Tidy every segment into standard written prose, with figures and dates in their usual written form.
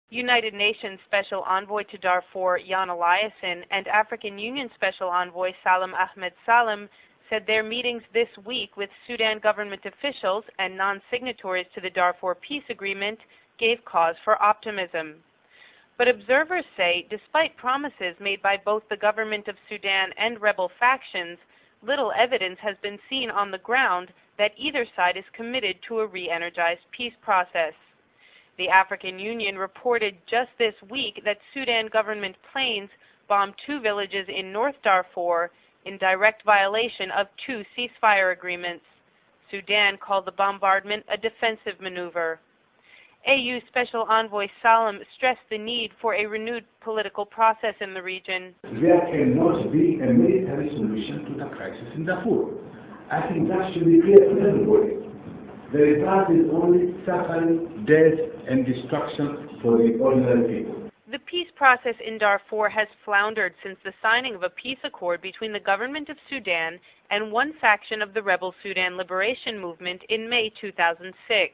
United Nations Special Envoy to Darfur, Jan Eliasson, and African Union Special Envoy Salem Ahmed Salem said their meetings this week with Sudan government officials and non-signatories to the Darfur peace agreement gave cause for optimism. But observers say, despite promises made by both the government of Sudan and rebel factions, little evidence has been seen on the ground that either side is committed to a re-energized peace process. The African Union reported just this week that Sudan government planes bombed 2 villages in North Darfur in direct violation of 2 ceasefire agreements. Sudan called the bombardment a defensive maneuver. AU Special Envoy Salem stressed the need for a renewed political process in the region. There cannot be a military solution to the crisis in Darfur. I think that should be clear to everybody. The result is only suffering, death, and destruction for the ordinary people. The peace process in Darfur has floundered since the signing of a peace accord between the government of Sudan and one faction of the rebel Sudan Liberation Movement in May 2006.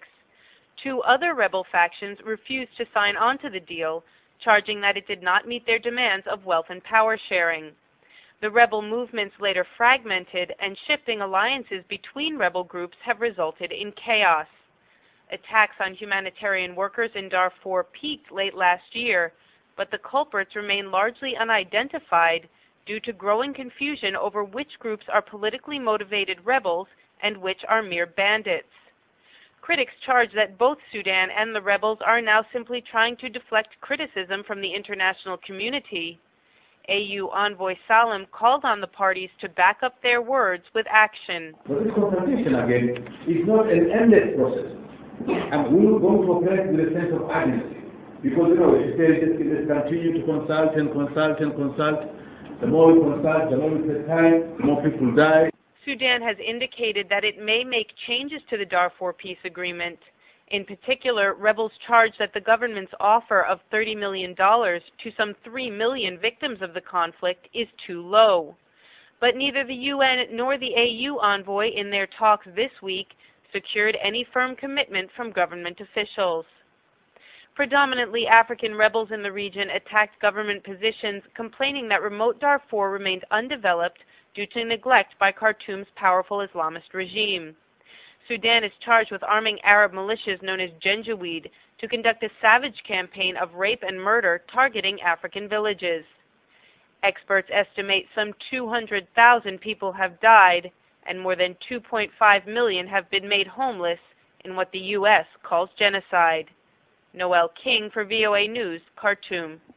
2 other rebel factions refused to sign on to the deal, charging that it did not meet their demands of wealth and power sharing. The rebel movements later fragmented, and shifting alliances between rebel groups have resulted in chaos. Attacks on humanitarian workers in Darfur peaked late last year, but the culprits remain largely unidentified due to growing confusion over which groups are politically motivated rebels and which are mere bandits. Critics charge that both Sudan and the rebels are now simply trying to deflect criticism from the international community. AU Envoy Salem called on the parties to back up their words with action. But this confrontation, again, is not an endless process. And we will go to operate with a sense of urgency. Because, if they continue to consult and consult and consult, the more we consult, the more we take time, the more people die. Sudan has indicated that it may make changes to the Darfur peace agreement. In particular, rebels charge that the government's offer of $30 million to some 3 million victims of the conflict is too low. But neither the UN nor the AU envoy in their talks this week secured any firm commitment from government officials. Predominantly African rebels in the region attacked government positions, complaining that remote Darfur remained undeveloped due to neglect by Khartoum's powerful Islamist regime. Sudan is charged with arming Arab militias known as Janjaweed to conduct a savage campaign of rape and murder targeting African villages. Experts estimate some 200,000 people have died and more than 2.5 million have been made homeless in what the U.S. calls genocide. Noel King for VOA News, Khartoum.